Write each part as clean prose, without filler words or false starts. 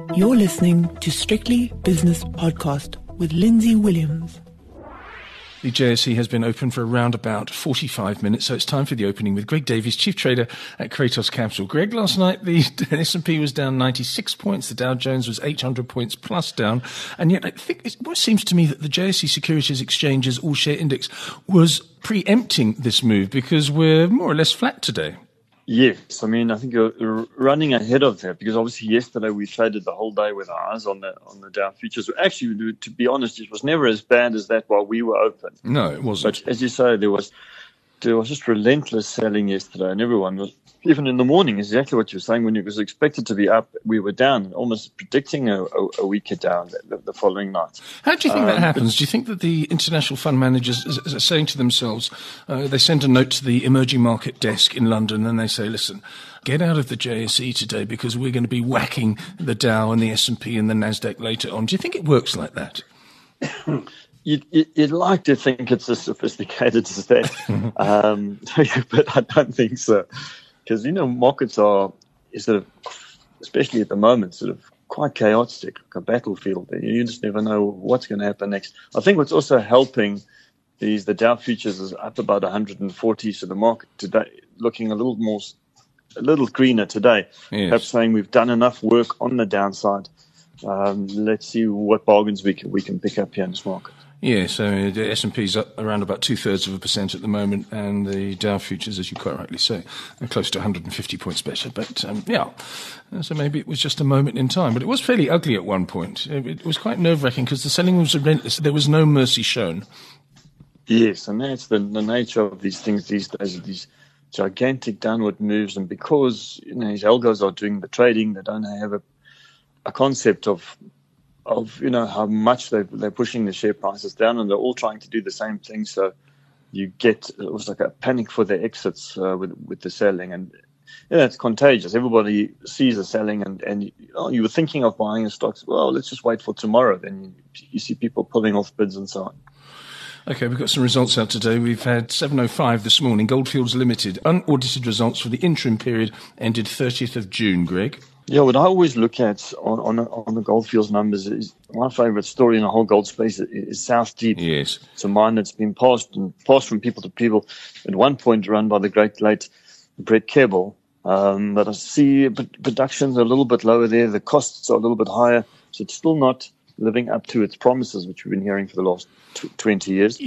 You're listening to Strictly Business Podcast with Lindsay Williams. The JSE has been open for around about 45 minutes, so it's time for the opening with Greg Davies, Chief Trader at Kratos Capital. Greg, last night the S&P was down 96 points, the Dow Jones was 800 points plus down, and yet I think it seems to me that the JSE Securities Exchange's All-Share Index was preempting this move because we're more or less flat today. Yes, I mean, I think you're running ahead of that because obviously yesterday we traded the whole day with our eyes on the Dow futures. Actually, to be honest, it was never as bad as that while we were open. No, it wasn't. But as you say, there was just relentless selling yesterday, and everyone was, even in the morning, exactly what you were saying, when it was expected to be up, we were down, almost predicting a weaker down the following night. How do you think that happens? Do you think that the international fund managers are saying to themselves, they send a note to the emerging market desk in London and they say, listen, get out of the JSE today because we're going to be whacking the Dow and the S&P and the NASDAQ later on. Do you think it works like that? You'd like to think it's as sophisticated as that, but I don't think so. Because, markets are sort of, especially at the moment, sort of quite chaotic, like a battlefield. You just never know what's going to happen next. I think what's also helping is the Dow futures is up about 140, so the market today looking a little greener today. Yes. Perhaps saying we've done enough work on the downside. Let's see what bargains we can pick up here in this market. Yeah, so the S&P's up around about 0.2% at the moment, and the Dow futures, as you quite rightly say, are close to 150 points better. But, so maybe it was just a moment in time. But it was fairly ugly at one point. It was quite nerve-wracking because the selling was relentless. There was no mercy shown. Yes, and that's the nature of these things these days, these gigantic downward moves. And because, these algos are doing the trading, they don't have a concept of how much they're pushing the share prices down, and they're all trying to do the same thing. So you get, it was like a panic for their exits with the selling, and it's contagious. Everybody sees the selling, and you were thinking of buying a stock. Well, let's just wait for tomorrow. Then you see people pulling off bids and so on. Okay, we've got some results out today. We've had 7:05 this morning, Goldfields Limited, unaudited results for the interim period ended 30th of June, Greg. Yeah, what I always look at on the Goldfields numbers is my favourite story in the whole gold space is South Deep. Yes. It's a mine that's been passed from people to people. At one point run by the great late Brett Keble. But I see production's a little bit lower there. The costs are a little bit higher. So it's still not living up to its promises, which we've been hearing for the last 20 years.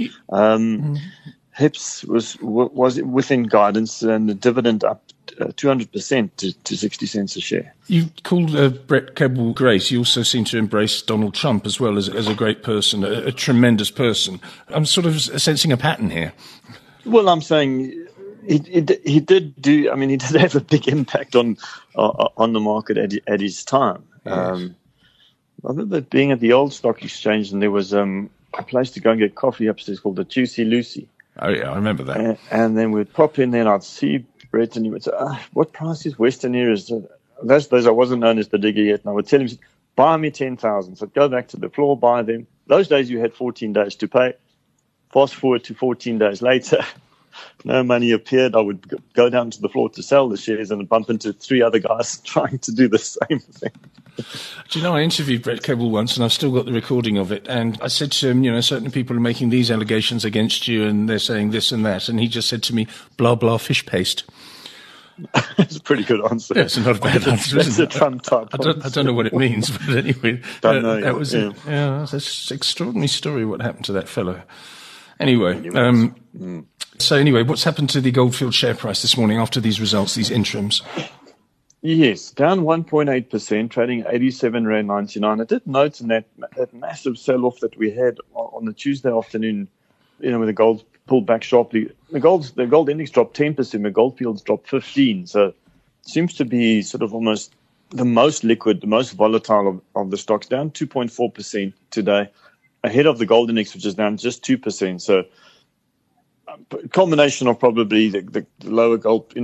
HEPS was within guidance, and the dividend up 200% to 60 cents a share. You called Brett Keble great. You also seem to embrace Donald Trump as well as a great person, a tremendous person. I'm sort of sensing a pattern here. Well, I'm saying he did have a big impact on the market at his time. Yes. I remember being at the old stock exchange, and there was a place to go and get coffee upstairs called the Juicy Lucy. Oh, yeah, I remember that. And then we'd pop in there, and I'd see Brett, and he would say, what price is Western Areas? Those days I wasn't known as the digger yet, and I would tell him, buy me 10,000. So I'd go back to the floor, buy them. Those days you had 14 days to pay. Fast forward to 14 days later, no money appeared. I would go down to the floor to sell the shares and bump into 3 other guys trying to do the same thing. Do you know, I interviewed Brett Keble once, and I've still got the recording of it, and I said to him, certain people are making these allegations against you, and they're saying this and that, and he just said to me, blah, blah, fish paste. That's a pretty good answer. Yeah, it's not a bad answer. That's a Trump type. I don't know what it means, but anyway, that was that's an extraordinary story. What happened to that fellow? Anyway, so anyway, what's happened to the Goldfield share price this morning after these results, these interims? Yes, down 1.8%, trading 87.99 Rand. I did note in that massive sell-off that we had on the Tuesday afternoon, with the gold pulled back sharply. The gold index dropped 10%, the Goldfields dropped 15%. So it seems to be sort of almost the most liquid, the most volatile of the stocks, down 2.4% today, ahead of the gold index, which is down just 2%. So a combination of probably the lower gold,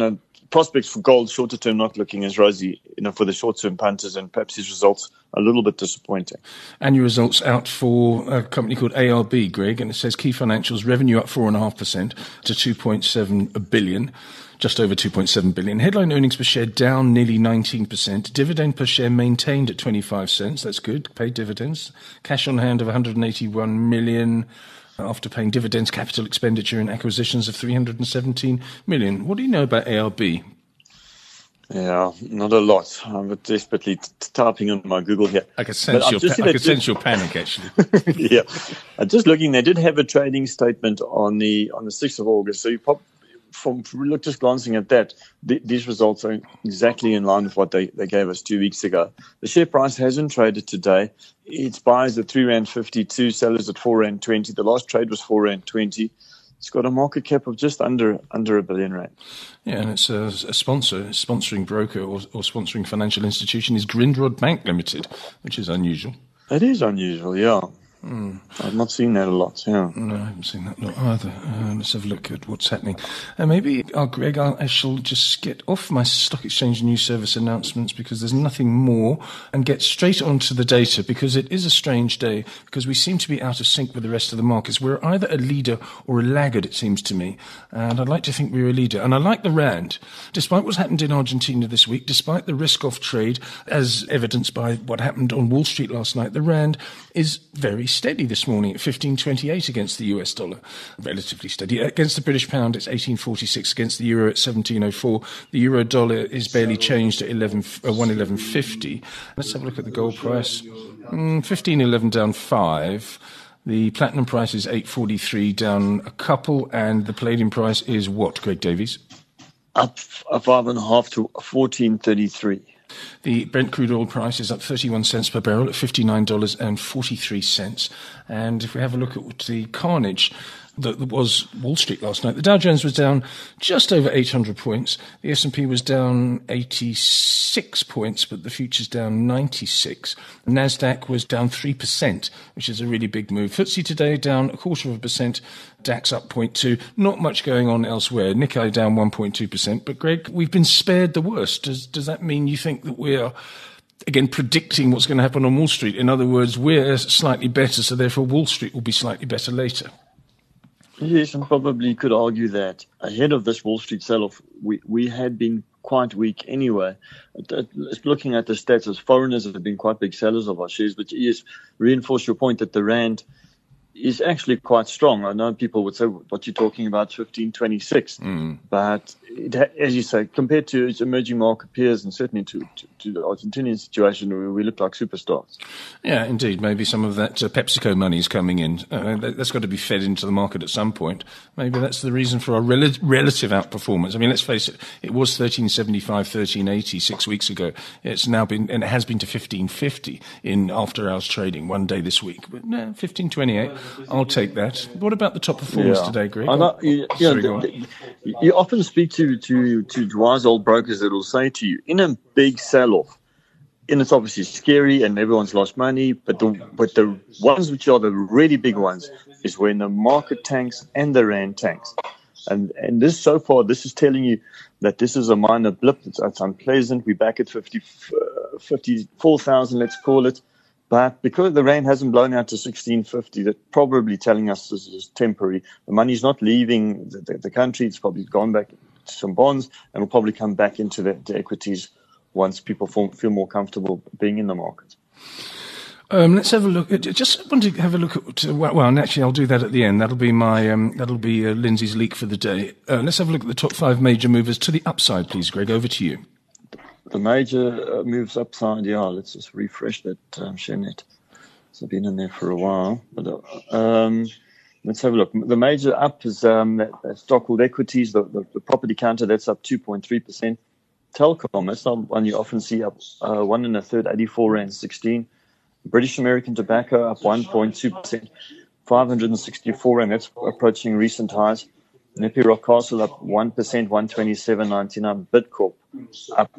prospects for gold shorter term not looking as rosy, for the short term punters, and perhaps his results a little bit disappointing. And your results out for a company called ARB, Greg, and it says key financials, revenue up 4.5% to 2.7 billion. Just over 2.7 billion. Headline earnings per share down nearly 19%. Dividend per share maintained at 25 cents. That's good. Paid dividends. Cash on hand of 181 million. After paying dividends, capital expenditure and acquisitions of 317 million. What do you know about ARB? Yeah, not a lot. I'm desperately typing on my Google here. I could sense your panic, actually. Yeah. Just looking, they did have a trading statement on the 6th of August. So just glancing at that, these results are exactly in line with what they gave us 2 weeks ago. The share price hasn't traded today. Its buys at R3.52, sellers at R4.20. The last trade was R4.20. It's got a market cap of just under R1 billion. Yeah, and it's a sponsoring broker or sponsoring financial institution is Grindrod Bank Limited, which is unusual. It is unusual, yeah. I've not seen that a lot, yeah. No, I haven't seen that lot either. Let's have a look at what's happening. Maybe, Greg, I shall just get off my Stock Exchange News Service announcements because there's nothing more and get straight onto the data because it is a strange day because we seem to be out of sync with the rest of the markets. We're either a leader or a laggard, it seems to me. And I'd like to think we're a leader. And I like the Rand. Despite what's happened in Argentina this week, despite the risk-off trade, as evidenced by what happened on Wall Street last night, the Rand is very steady this morning at 15.28 against the US dollar, relatively steady. Against the British pound, it's 18.46 against the euro at 17.04. The euro dollar is barely changed at 111.50. Let's have a look at the gold price. 15.11 down 5. The platinum price is 8.43 down a couple, and the palladium price is what, Greg Davies? Up 5.5 to 14.33. The Brent crude oil price is up 31 cents per barrel at $59.43. And if we have a look at the carnage that was Wall Street last night, the Dow Jones was down just over 800 points. The S&P was down 86 points, but the futures down 96. The Nasdaq was down 3%, which is a really big move. FTSE today down 0.25%. DAX up 0.2%. Not much going on elsewhere. Nikkei down 1.2%. But Greg, we've been spared the worst. Does that mean you think that we're, again, predicting what's going to happen on Wall Street? In other words, we're slightly better, so therefore Wall Street will be slightly better later. Yes, and probably could argue that ahead of this Wall Street sell-off, we had been quite weak anyway. Looking at the stats, as foreigners have been quite big sellers of our shares, which is reinforce your point that the Rand is actually quite strong. I know people would say, what you're talking about, 15.26. But as you say, compared to its emerging market peers and certainly to the Argentinian situation, we look like superstars. Yeah, indeed. Maybe some of that PepsiCo money is coming in. That's got to be fed into the market at some point. Maybe that's the reason for our relative outperformance. I mean, let's face it, it was 13.75, 13.80 6 weeks ago. It's now been, and it has been to 15.50 in after hours trading one day this week. But no, 15.28. I'll take that. What about the top performers today, Greg? You often speak to wise old brokers that will say to you, in a big sell-off, and it's obviously scary and everyone's lost money, but the ones which are the really big ones is when the market tanks and the Rand tanks. And this, so far, this is telling you that this is a minor blip. It's unpleasant. We're back at 54,000, let's call it. But because the Rand hasn't blown out to 16.50, that's probably telling us this is temporary. The money's not leaving the country. It's probably gone back to some bonds and will probably come back into the equities once people feel more comfortable being in the market. Let's have a look. Just want to have a look at. Well, actually, I'll do that at the end. That'll be my. Lindsay's leak for the day. Let's have a look at the top 5 major movers to the upside, please, Greg. Over to you. The major moves upside, yeah, let's just refresh that ShareNet. So I've been in there for a while. But let's have a look. The major up is that stock called equities, the property counter, that's up 2.3%. Telkom, that's not one you often see, up 1 1/3, 84.16. British American Tobacco up 1.2%, 564, and that's approaching recent highs. Nepi Rockcastle up 1%, 127.99. Bidcorp up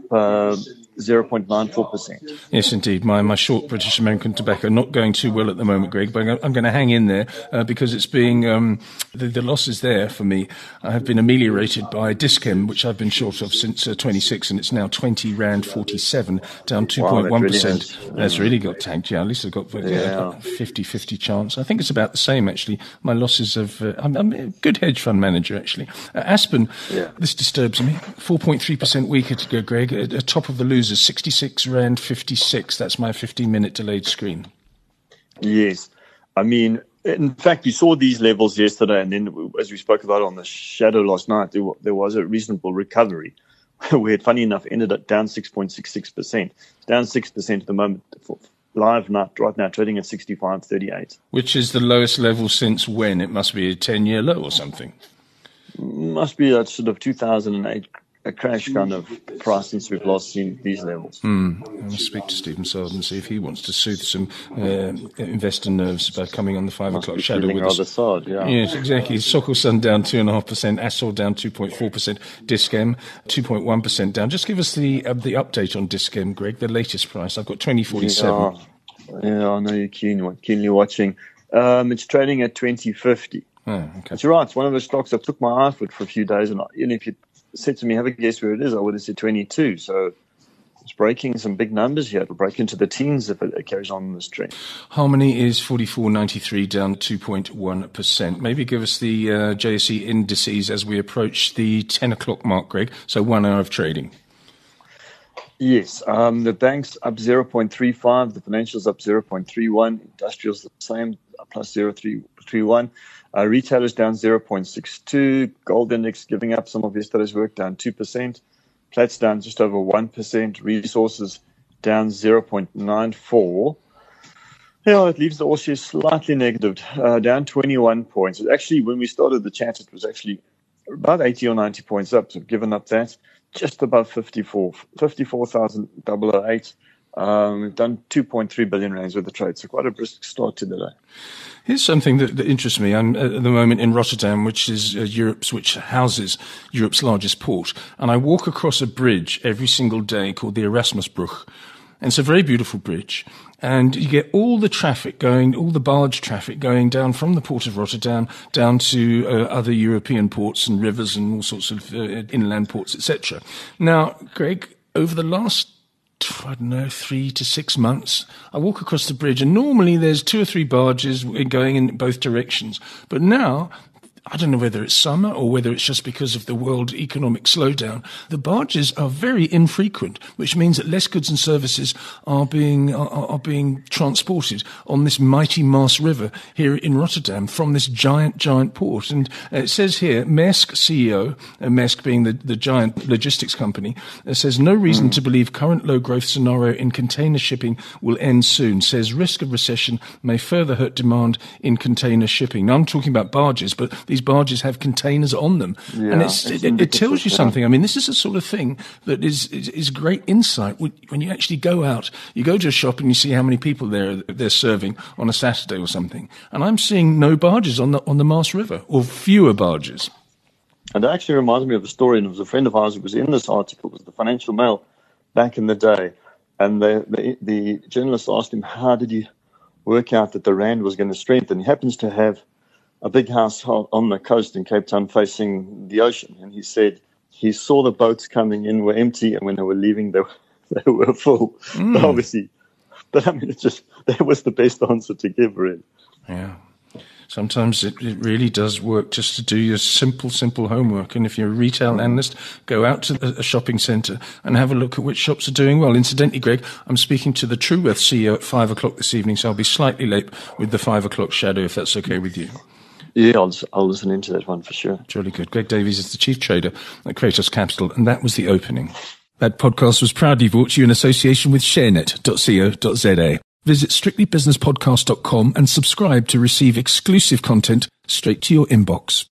0.94%. Yes, indeed. My short British American tobacco not going too well at the moment, Greg, but I'm going to hang in there because it's being the losses there for me have been ameliorated by Dischem, which I've been short of since 26, and it's now 20 Rand 47, down 2.1%. That's really got tanked. Yeah, at least I've got 50-50 chance. I think it's about the same actually. My losses of I'm a good hedge fund manager actually. Aspen, this disturbs me. 4.3% weaker to go, Greg. At top of the losers, 66 Rand 56. That's my 15-minute delayed screen. Yes. I mean, in fact, we saw these levels yesterday, and then as we spoke about on the shadow last night, there was a reasonable recovery where it, funny enough, ended up down 6.66%. Down 6% at the moment. Live right now trading at 65.38. Which is the lowest level since when? It must be a 10-year low or something. Must be that sort of 2008 a crash kind of price since we've last seen these levels. I'll speak to Stephen Sard and see if he wants to soothe some investor nerves by coming on the 5 o'clock shadow with us. Sad, yeah. Yes, exactly. Sokelson down 2.5%, Assol down 2.4%, Dischem 2.1% down. Just give us the update on Dischem, Greg, the latest price. I've got 20.47. Yeah, I know you're keenly watching. It's trading at 20.50. Oh, okay. But you're right. It's one of those stocks I took my eye for a few days, and if you said to me, have a guess where it is, I would have said 22. So it's breaking some big numbers here. It'll break into the teens if it carries on this trend. Harmony is 44.93, down 2.1%. Maybe give us the JSE indices as we approach the 10 o'clock mark, Greg. So 1 hour of trading. Yes, the bank's up 0.35, the financials up 0.31, industrials the same, plus 0.31. Retailers down 0.62, gold index giving up some of yesterday's work, down 2%. Platts down just over 1%, resources down 0.94. Yeah, it leaves the All Shares slightly negative, down 21 points. Actually, when we started the chat, it was actually about 80 or 90 points up, so given up that. Just above 54,008. We've done 2.3 billion rands worth of trade, so quite a brisk start to the day. Here's something that interests me. I'm at the moment in Rotterdam, which houses Europe's largest port, and I walk across a bridge every single day called the Erasmusbrug. And it's a very beautiful bridge. And you get all the traffic going, all the barge traffic going down from the port of Rotterdam down to other European ports and rivers and all sorts of inland ports, etc. Now, Greg, over the last 3 to 6 months, I walk across the bridge and normally there's 2 or 3 barges going in both directions. But now, I don't know whether it's summer or whether it's just because of the world economic slowdown, the barges are very infrequent, which means that less goods and services are being transported on this mighty Maas River here in Rotterdam from this giant port. And it says here, Maersk CEO, Maersk being the giant logistics company, says no reason to believe current low growth scenario in container shipping will end soon. Says risk of recession may further hurt demand in container shipping. Now I'm talking about barges, but these barges have containers on them. Yeah, and it tells you something. I mean, this is the sort of thing that is great insight when you actually go out. You go to a shop and you see how many people they're serving on a Saturday or something. And I'm seeing no barges on the Maas River, or fewer barges. And it actually reminds me of a story, and it was a friend of ours who was in this article. It was the Financial Mail back in the day. And the journalist asked him, how did you work out that the rand was going to strengthen? He happens to have a big house on the coast in Cape Town facing the ocean. And he said he saw the boats coming in were empty, and when they were leaving, they were full. But obviously, I mean, that was the best answer to give, really. Yeah. Sometimes it really does work just to do your simple homework. And if you're a retail analyst, go out to a shopping centre and have a look at which shops are doing well. Incidentally, Greg, I'm speaking to the Truworth CEO at 5 o'clock this evening, so I'll be slightly late with the 5 o'clock shadow, if that's okay with you. Yeah, I'll listen into that one for sure. Jolly good. Greg Davies is the chief trader at Kratos Capital, and that was the opening. That podcast was proudly brought to you in association with sharenet.co.za. Visit strictlybusinesspodcast.com and subscribe to receive exclusive content straight to your inbox.